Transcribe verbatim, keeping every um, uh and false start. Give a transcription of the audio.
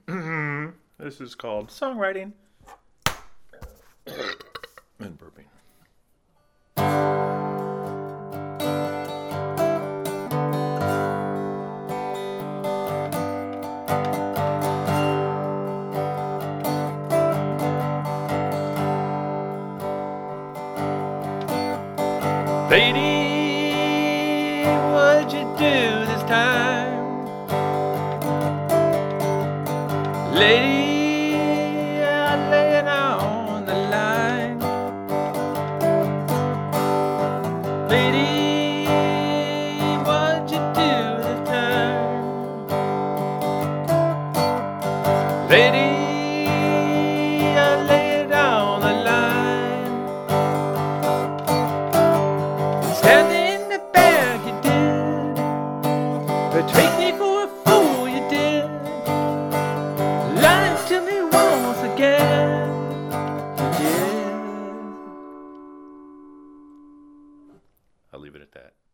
This is called songwriting and burping. Lady, what'd you do this time? Lady, I lay it on the line. Lady, what'd you do this time? Lady, I lay it on the line. Standing in the back, you did. But take me for a fool, you did. Lying to me once again, you did. I'll leave it at that.